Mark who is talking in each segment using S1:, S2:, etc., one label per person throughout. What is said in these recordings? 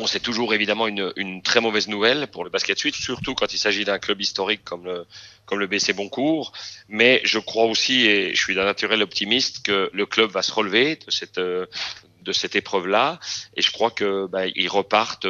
S1: Bon, c'est toujours évidemment une très mauvaise nouvelle pour le basket suisse, surtout quand il s'agit d'un club historique comme le BC Boncourt. Mais je crois aussi, et je suis d'un naturel optimiste, que le club va se relever de cette épreuve-là, et je crois que ils repartent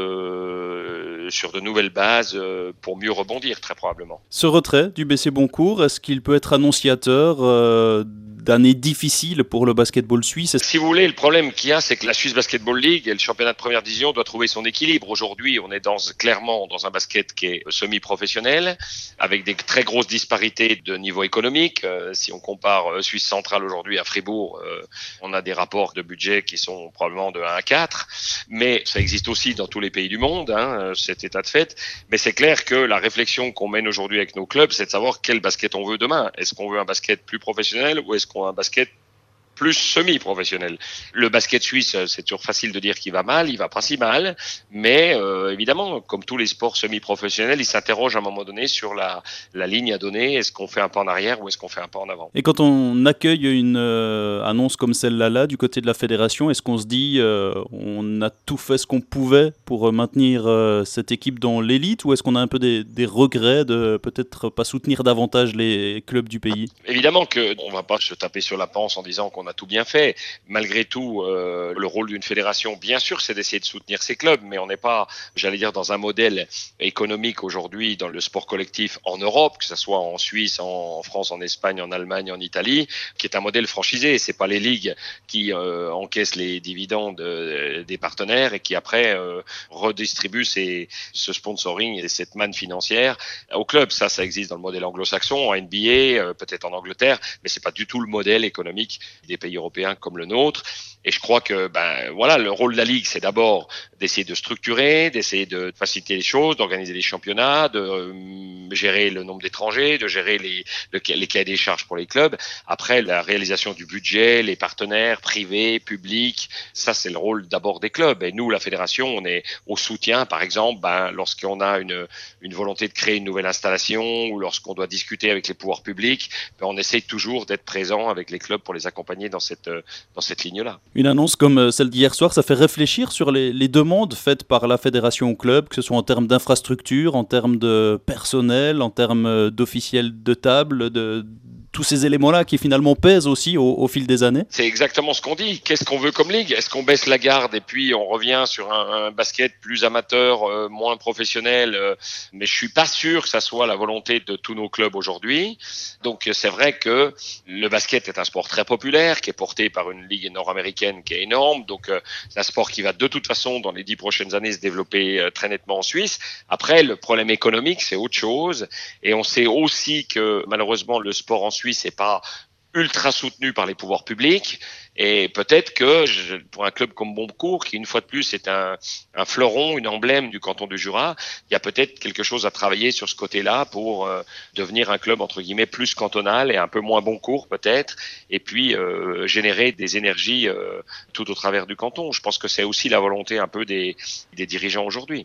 S1: sur de nouvelles bases pour mieux rebondir très probablement.
S2: Ce retrait du BC Boncourt, est-ce qu'il peut être annonciateur d'années difficiles pour le basketball suisse?
S1: Si vous voulez, le problème qu'il y a, c'est que la Swiss Basketball League et le championnat de première division doivent trouver son équilibre. Aujourd'hui, on est clairement dans un basket qui est semi-professionnel, avec des très grosses disparités de niveau économique. Si on compare Suisse centrale aujourd'hui à Fribourg, on a des rapports de budget qui sont probablement de 1 à 4. Mais ça existe aussi dans tous les pays du monde, cet état de fait. Mais c'est clair que la réflexion qu'on mène aujourd'hui avec nos clubs, c'est de savoir quel basket on veut demain. Est-ce qu'on veut un basket plus professionnel ou est-ce qu'on veut un basket plus semi-professionnel? Le basket suisse, c'est toujours facile de dire qu'il va mal, il va pas si mal, mais évidemment, comme tous les sports semi-professionnels, ils s'interrogent à un moment donné sur la ligne à donner. Est-ce qu'on fait un pas en arrière ou est-ce qu'on fait un pas en avant?
S2: Et quand on accueille une annonce comme celle-là du côté de la fédération, est-ce qu'on se dit on a tout fait ce qu'on pouvait pour maintenir cette équipe dans l'élite, ou est-ce qu'on a un peu des regrets de peut-être pas soutenir davantage les clubs du pays?
S1: Évidemment qu'on va pas se taper sur la panse en disant qu'on a tout bien fait. Malgré tout, le rôle d'une fédération, bien sûr, c'est d'essayer de soutenir ses clubs, mais on n'est pas, j'allais dire, dans un modèle économique aujourd'hui dans le sport collectif en Europe, que ce soit en Suisse, en France, en Espagne, en Allemagne, en Italie, qui est un modèle franchisé. C'est pas les ligues qui encaissent les dividendes des partenaires et qui après redistribuent ce sponsoring et cette manne financière au club. Ça existe dans le modèle anglo-saxon, en NBA, peut-être en Angleterre, mais c'est pas du tout le modèle économique des pays européens comme le nôtre. Et je crois que le rôle de la Ligue, c'est d'abord d'essayer de structurer, d'essayer de faciliter les choses, d'organiser les championnats, de gérer le nombre d'étrangers, de gérer les cahiers des charges pour les clubs. Après, la réalisation du budget, les partenaires privés, publics, ça c'est le rôle d'abord des clubs. Et nous, la fédération, on est au soutien, par exemple, lorsqu'on a une volonté de créer une nouvelle installation ou lorsqu'on doit discuter avec les pouvoirs publics, on essaie toujours d'être présent avec les clubs pour les accompagner dans cette ligne-là.
S2: Une annonce comme celle d'hier soir, ça fait réfléchir sur les demandes faites par la fédération au club, que ce soit en termes d'infrastructure, en termes de personnel, en termes d'officiels de table, de tous ces éléments-là qui finalement pèsent aussi au fil des années.
S1: C'est exactement ce qu'on dit. Qu'est-ce qu'on veut comme ligue? Est-ce qu'on baisse la garde et puis on revient sur un basket plus amateur, moins professionnel? Mais je suis pas sûr que ça soit la volonté de tous nos clubs aujourd'hui. Donc c'est vrai que le basket est un sport très populaire, qui est porté par une ligue nord-américaine qui est énorme. Donc c'est un sport qui va de toute façon dans les 10 prochaines années se développer très nettement en Suisse. Après, le problème économique, c'est autre chose. Et on sait aussi que malheureusement le sport en Suisse n'est pas ultra soutenu par les pouvoirs publics, et peut-être que pour un club comme Boncourt, qui une fois de plus est un fleuron, une emblème du canton du Jura, il y a peut-être quelque chose à travailler sur ce côté-là pour devenir un club entre guillemets plus cantonal et un peu moins Boncourt peut-être, et puis générer des énergies tout au travers du canton. Je pense que c'est aussi la volonté un peu des dirigeants aujourd'hui.